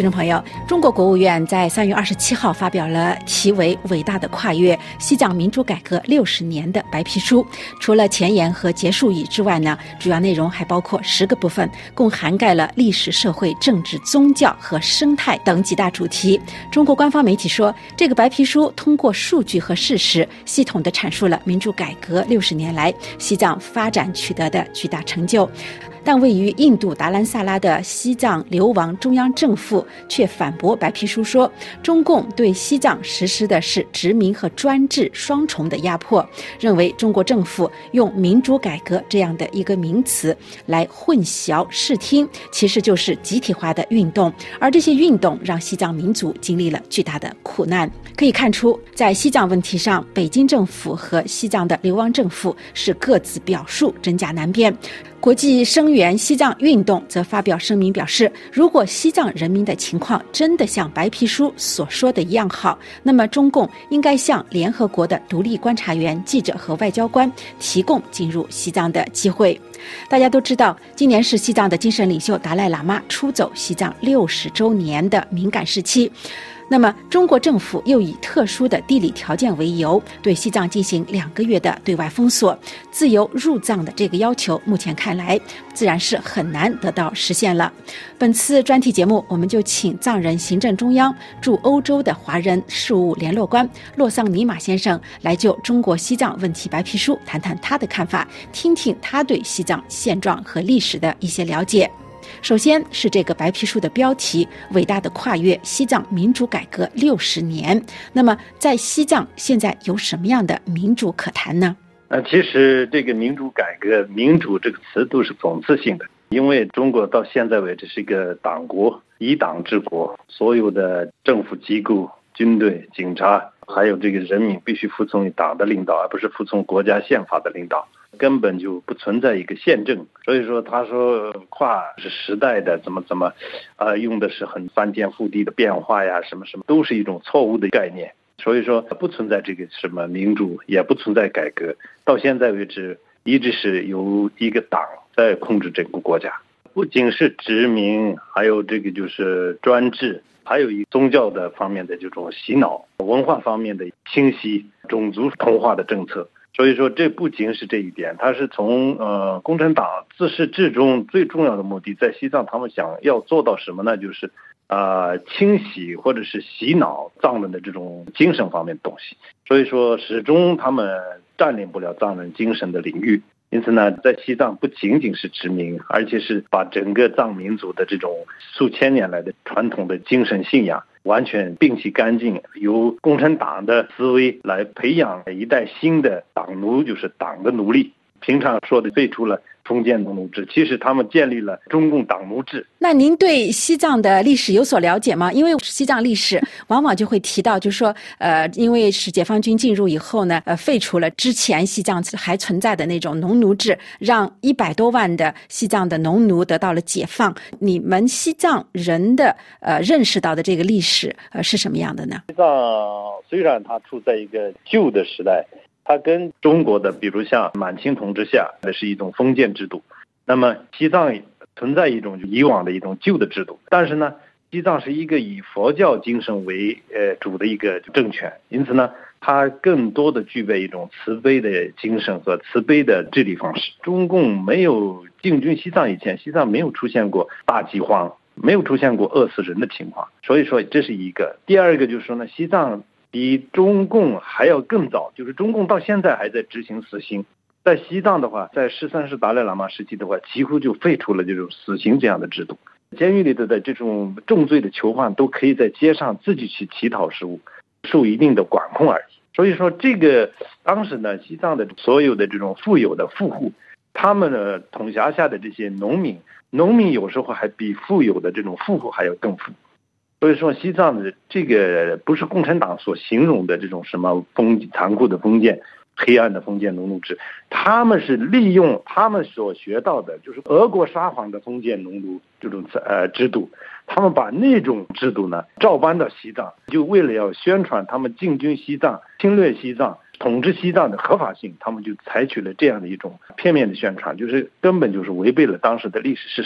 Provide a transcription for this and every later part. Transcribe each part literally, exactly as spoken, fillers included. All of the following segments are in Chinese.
听众朋友，中国国务院在三月二十七号发表了题为《伟大的跨越：西藏民主改革六十年》的白皮书。除了前言和结束语之外呢，主要内容还包括十个部分，共涵盖了历史、社会、政治、宗教和生态等几大主题。中国官方媒体说，这个白皮书通过数据和事实，系统地阐述了民主改革六十年来西藏发展取得的巨大成就。但位于印度达兰萨拉的西藏流亡中央政府却反驳白皮书说，中共对西藏实施的是殖民和专制双重的压迫，认为中国政府用民主改革这样的一个名词来混淆视听，其实就是集体化的运动，而这些运动让西藏民族经历了巨大的苦难。可以看出，在西藏问题上，北京政府和西藏的流亡政府是各自表述真假难辨。国际声援西藏运动则发表声明表示，如果西藏人民的情况真的像白皮书所说的一样好，那么中共应该向联合国的独立观察员、记者和外交官提供进入西藏的机会。大家都知道，今年是西藏的精神领袖达赖喇嘛出走西藏六十周年的敏感时期。那么中国政府又以特殊的地理条件为由，对西藏进行两个月的对外封锁，自由入藏的这个要求目前看来自然是很难得到实现了。本次专题节目，我们就请藏人行政中央驻欧洲的华人事务联络官洛桑尼玛先生来就中国西藏问题白皮书谈谈他的看法，听听他对西藏现状和历史的一些了解。首先是这个白皮书的标题，伟大的跨越：西藏民主改革六十年。那么在西藏现在有什么样的民主可谈呢？ 呃，其实这个民主改革，民主这个词都是讽刺性的，因为中国到现在为止是一个党国，以党治国，所有的政府机构、军队、警察，还有这个人民必须服从于党的领导，而不是服从国家宪法的领导，根本就不存在一个宪政。所以说他说跨是时代的怎么怎么呃，用的是很翻天覆地的变化呀，什么什么都是一种错误的概念。所以说不存在这个什么民主，也不存在改革，到现在为止一直是由一个党在控制整个国家，不仅是殖民，还有这个就是专制，还有一宗教的方面的这种洗脑，文化方面的清洗，种族同化的政策。所以说这不仅是这一点，它是从呃共产党自始至终最重要的目的，在西藏他们想要做到什么呢？就是呃清洗或者是洗脑藏人的这种精神方面的东西。所以说始终他们占领不了藏人精神的领域。因此呢，在西藏不仅仅是殖民，而且是把整个藏民族的这种数千年来的传统的精神信仰完全摒弃干净，由共产党的思维来培养一代新的党奴，就是党的奴隶。平常说的废除了封建农奴制，其实他们建立了中共党奴制。 那您对西藏的历史有所了解吗？因为西藏历史往往就会提到，就是说呃，因为是解放军进入以后呢，呃，废除了之前西藏还存在的那种农奴制，让一百多万的西藏的农奴得到了解放。你们西藏人的呃认识到的这个历史呃是什么样的呢？ 西藏虽然它处在一个旧的时代，它跟中国的比如像满清统治下的是一种封建制度，那么西藏存在一种以往的一种旧的制度，但是呢，西藏是一个以佛教精神为呃主的一个政权，因此呢，它更多的具备一种慈悲的精神和慈悲的治理方式。中共没有进军西藏以前，西藏没有出现过大饥荒，没有出现过饿死人的情况，所以说这是一个。第二个就是说呢，西藏比中共还要更早，就是中共到现在还在执行死刑。在西藏的话，在十三世达赖喇嘛时期的话，几乎就废除了这种死刑这样的制度。监狱里的这种重罪的囚犯都可以在街上自己去乞讨食物，受一定的管控而已。所以说这个当时呢，西藏的所有的这种富有的富户，他们的统辖下的这些农民，农民有时候还比富有的这种富户还要更富。所以说西藏的这个不是共产党所形容的这种什么封残酷的封建、黑暗的封建农奴制，他们是利用他们所学到的，就是俄国沙皇的封建农奴这种呃制度，他们把那种制度呢照搬到西藏，就为了要宣传他们进军西藏、侵略西藏、统治西藏的合法性，他们就采取了这样的一种片面的宣传，就是根本就是违背了当时的历史事实。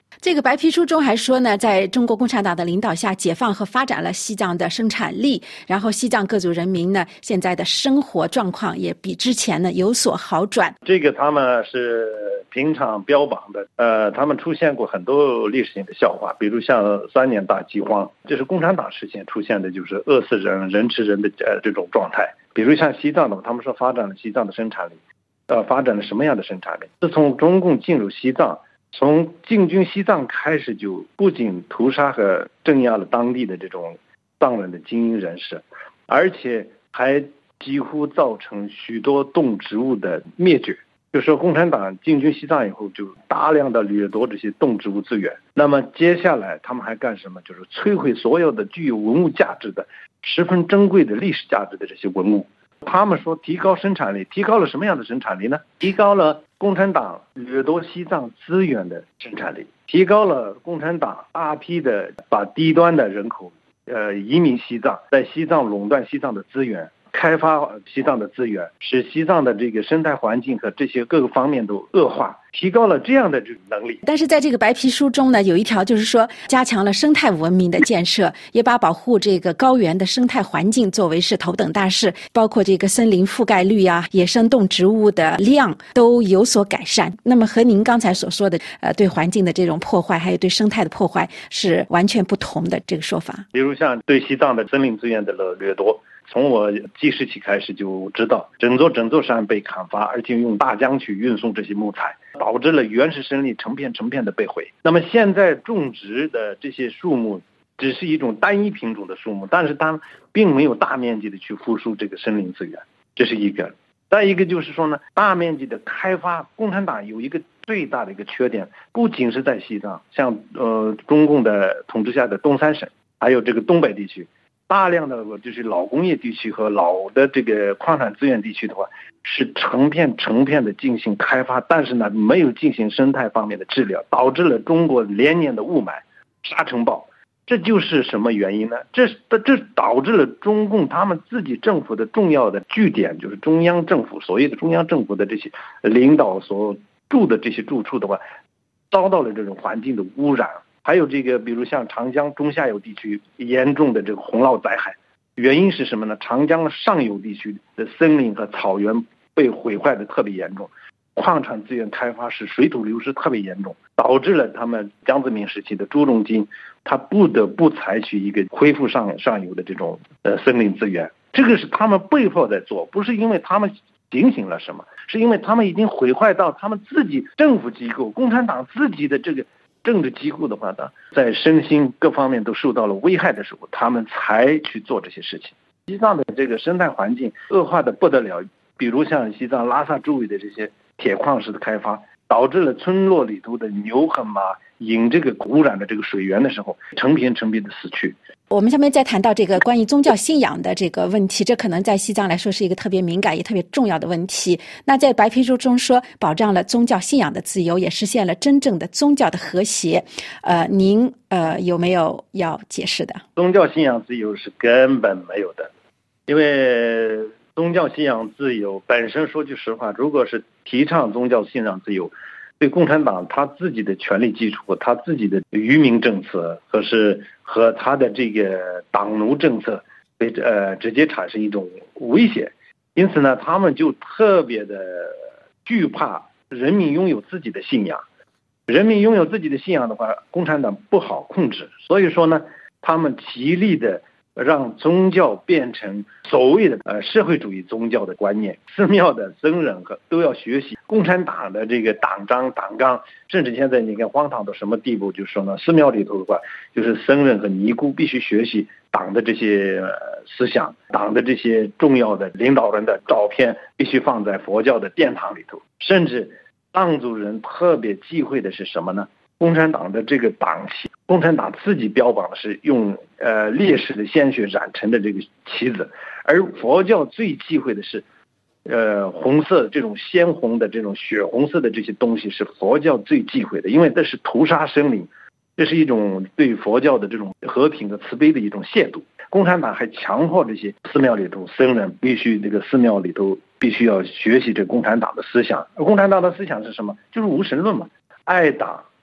这个白皮书中还说呢，在中国共产党的领导下，解放和发展了西藏的生产力，然后西藏各族人民呢，现在的生活状况也比之前呢有所好转。 这个他们是平常标榜的，呃，他们出现过很多历史性的笑话，比如像三年大饥荒，这是共产党时期出现的，就是饿死人、人吃人的呃这种状态。比如像西藏的，他们说发展了西藏的生产力，呃，发展了什么样的生产力？自从中共进入西藏。从进军西藏开始，就不仅屠杀和镇压了当地的这种藏人的精英人士，而且还几乎造成许多动植物的灭绝。就说共产党进军西藏以后，就大量的掠夺这些动植物资源。那么接下来他们还干什么？就是摧毁所有的具有文物价值的、十分珍贵的历史价值的这些文物。他们说提高生产力，提高了什么样的生产力呢？提高了共产党掠夺西藏资源的生产力，提高了共产党大批的把低端的人口呃移民西藏，在西藏垄断西藏的资源，开发西藏的资源，使西藏的这个生态环境和这些各个方面都恶化，提高了这样的这种能力。 但是在这个白皮书中呢，有一条就是说，加强了生态文明的建设，也把保护这个高原的生态环境作为是头等大事，包括这个森林覆盖率啊、野生动植物的量都有所改善。那么和您刚才所说的呃对环境的这种破坏，还有对生态的破坏是完全不同的这个说法。 比如像对西藏的森林资源的掠夺，从我记事起开始就知道，整座整座山被砍伐，而且用大江去运送这些木材，导致了原始森林成片成片的被毁。那么现在种植的这些树木只是一种单一品种的树木，但是它并没有大面积的去复苏这个森林资源，这是一个。再一个就是说呢，大面积的开发，共产党有一个最大的一个缺点，不仅是在西藏，像呃中共的统治下的东三省，还有这个东北地区。大量的就是老工业地区和老的这个矿产资源地区的话，是成片成片的进行开发，但是呢没有进行生态方面的治疗，导致了中国连年的雾霾、沙尘暴。这就是什么原因呢？这这导致了中共他们自己政府的重要的据点，就是中央政府所谓的中央政府的这些领导所住的这些住处的话，遭到了这种环境的污染。还有这个比如像长江中下游地区严重的这个洪涝灾害，原因是什么呢？长江上游地区的森林和草原被毁坏的特别严重，矿产资源开发使水土流失特别严重，导致了他们江泽民时期的朱镕基他不得不采取一个恢复上上游的这种呃森林资源。这个是他们被迫在做，不是因为他们进行了什么，是因为他们已经毁坏到他们自己政府机构、共产党自己的这个政治机构的话呢，在身心各方面都受到了危害的时候，他们才去做这些事情。西藏的这个生态环境恶化的不得了，比如像西藏拉萨周围的这些铁矿石的开发，导致了村落里头的牛和马饮这个污染的这个水源的时候，成片成片的死去。 我们下面再谈到这个关于宗教信仰的这个问题，这可能在西藏来说是一个特别敏感也特别重要的问题。那在白皮书中说，保障了宗教信仰的自由，也实现了真正的宗教的和谐。呃，您呃有没有要解释的？ 宗教信仰自由是根本没有的，因为宗教信仰自由本身，说句实话，如果是提倡宗教信仰自由，对共产党他自己的权力基础、他自己的愚民政策和是和他的这个党奴政策，会呃直接产生一种威胁。因此呢，他们就特别的惧怕人民拥有自己的信仰。人民拥有自己的信仰的话，共产党不好控制。所以说呢，他们极力的让宗教变成所谓的呃社会主义宗教的观念，寺庙的僧人和都要学习共产党的这个党章党纲，甚至现在你看荒唐到什么地步，就是说呢，寺庙里头的话，就是僧人和尼姑必须学习党的这些、呃、思想，党的这些重要的领导人的照片必须放在佛教的殿堂里头，甚至藏族人特别忌讳的是什么呢？共产党的这个党旗，共产党自己标榜的是用呃烈士的鲜血染成的这个旗子，而佛教最忌讳的是呃红色这种鲜红的这种血红色的这些东西，是佛教最忌讳的，因为这是屠杀生灵，这是一种对佛教的这种和平和慈悲的一种亵渎。共产党还强迫这些寺庙里头僧人必须这个寺庙里头必须要学习这共产党的思想。而共产党的思想是什么？就是无神论嘛，爱党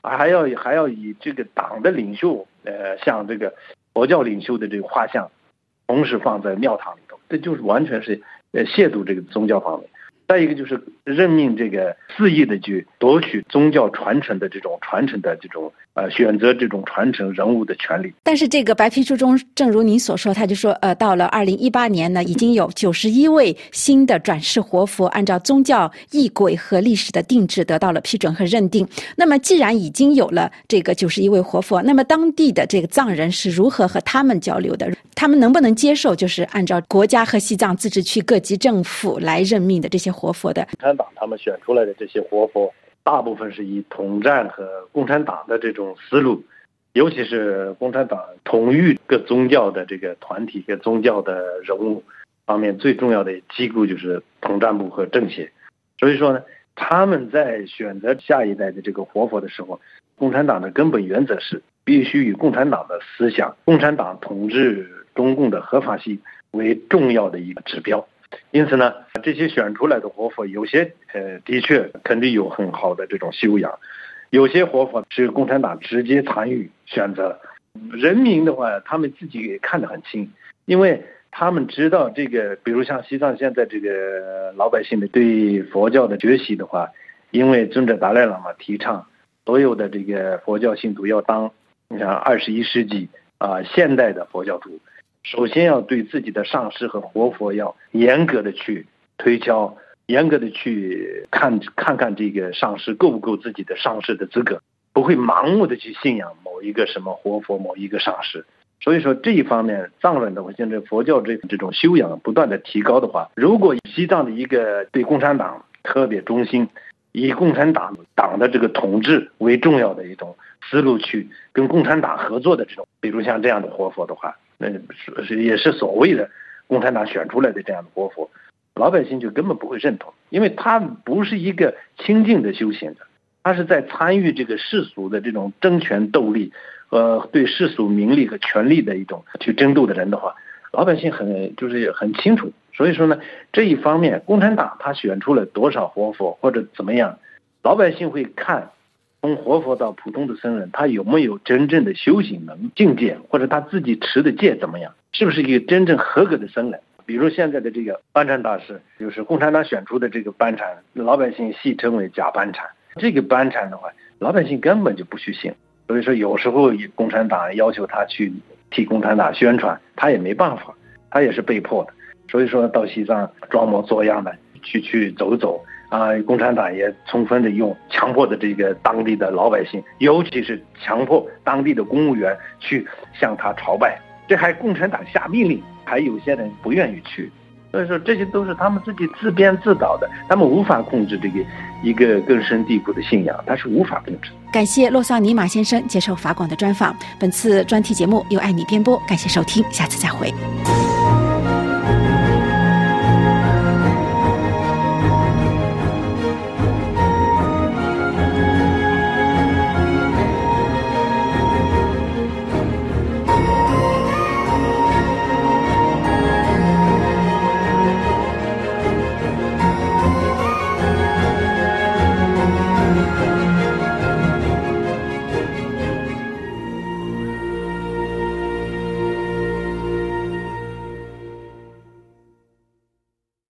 还要还要以这个党的领袖，呃，像这个佛教领袖的这个画像，同时放在庙堂里头，这就是完全是呃亵渎这个宗教方面。再一个就是任命这个肆意的去夺取宗教传承的这种传承的这种呃选择这种传承人物的权利。 但是这个白皮书中，正如您所说，他就说呃，到了二零一八年呢，已经有九十一位新的转世活佛按照宗教仪轨和历史的定制得到了批准和认定。那么既然已经有了这个九十一位活佛，那么当地的这个藏人是如何和他们交流的？他们能不能接受就是按照国家和西藏自治区各级政府来任命的这些活佛的？ 共产党他们选出来的这些活佛，大部分是以统战和共产党的这种思路，尤其是共产党统御各宗教的这个团体、各宗教的人物方面最重要的机构就是统战部和政协。所以说呢，他们在选择下一代的这个活佛的时候，共产党的根本原则是必须以共产党的思想、共产党统治中共的合法性为重要的一个指标。因此呢，这些选出来的活佛，有些呃的确肯定有很好的这种修养，有些活佛是共产党直接参与选择。人民的话，他们自己也看得很清，因为他们知道这个，比如像西藏现在这个老百姓的对佛教的学习的话，因为尊者达赖喇嘛提倡所有的这个佛教信徒要当，你看二十一世纪啊、呃、现代的佛教徒。首先要对自己的上师和活佛要严格的去推敲，严格的去看看看这个上师够不够自己的上师的资格，不会盲目的去信仰某一个什么活佛、某一个上师。所以说这一方面，藏人的话，现在佛教这这种修养不断的提高的话，如果西藏的一个对共产党特别忠心，以共产党党的这个统治为重要的一种思路去跟共产党合作的这种，比如像这样的活佛的话，那是也是所谓的共产党选出来的这样的活佛，老百姓就根本不会认同，因为他不是一个清净的修行者，他是在参与这个世俗的这种争权斗利，呃，对世俗名利和权力的一种去争斗的人的话，老百姓很就是很清楚。所以说呢，这一方面，共产党他选出了多少活佛或者怎么样，老百姓会看。从活佛到普通的僧人，他有没有真正的修行能境界，或者他自己持的戒怎么样，是不是一个真正合格的僧人？比如现在的这个班禅大师，就是共产党选出的这个班禅，老百姓戏称为假班禅。这个班禅的话，老百姓根本就不去信，所以说有时候共产党要求他去替共产党宣传，他也没办法，他也是被迫的。所以说到西藏装模作样的去去走走。啊，共产党也充分的用强迫的这个当地的老百姓，尤其是强迫当地的公务员去向他朝拜，这还共产党下命令，还有些人不愿意去，所以说这些都是他们自己自编自导的，他们无法控制这个一个根深蒂固的信仰，他是无法控制。 感谢洛桑尼马先生接受法广的专访，本次专题节目由爱你编播，感谢收听，下次再会。